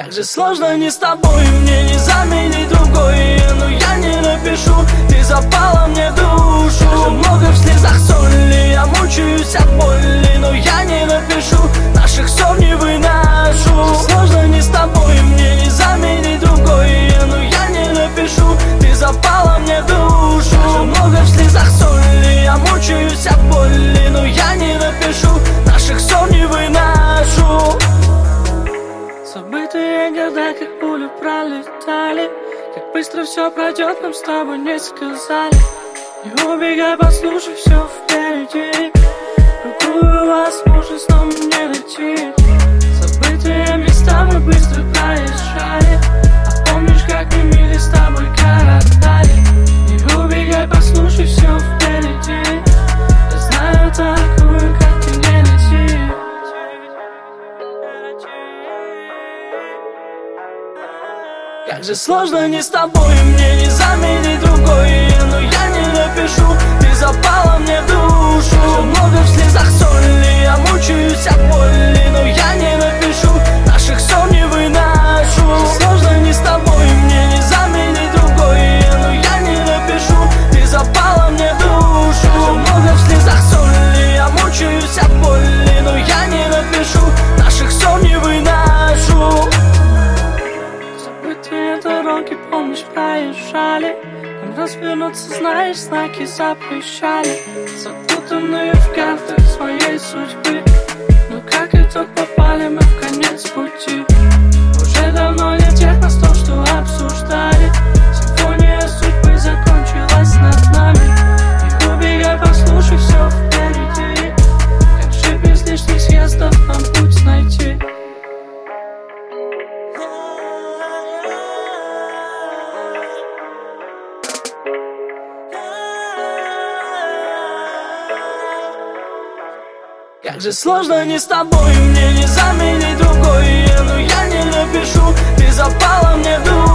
Как же сложно не с тобой, мне не заменить другой. Но я не напишу, ты запала мне в душу. Как же много в слезах соли, я мучаюсь от боли. Но я не напишу, наших ссор не выношу. Как же сложно не с тобой, мне не заменить другой. Но я не напишу, ты запала мне в душу. Как же много в слезах соли, я мучаюсь от боли. Но я не напишу, наших ссор не выношу. Забытые года, как пули пролетали. Как быстро все пройдет, нам с тобой не сказали. Не убегай, послушай, все впереди. Другую возможность нам не найти. Забытые места мы быстро проезжали. А помнишь, как мы мили с тобой коротали? Не убегай, послушай, все впереди. Я знаю такую, как ты не найти. Как же сложно не с тобой, мне не заменить другой. Но я не напишу, ты запала мне в душу. Как же много в слезах соли, я мучаюсь от боли. Но я не напишу, наших ссор не выношу. Как же сложно не с тобой, мне не заменить другой. Но я не напишу, ты запала мне в душу. Как же много в слезах соли, я мучаюсь от боли. Но я не напишу, наших ссор не выношу. Забытые дороги, помнишь, проезжали. Нам развернуться, знаешь, знаки запрещали. Запутанные в картах своей судьбы. Но как итог попали мы в конец пути. Уже давно нет тех нас то, что обсуждали. Симфония судьбы закончилась над нами. Не убегай, послушай, все впереди. Как же без лишних съездов нам путь найти? Как же сложно не с тобой, мне не заменить другой. Но я не напишу, ты запала мне в душу.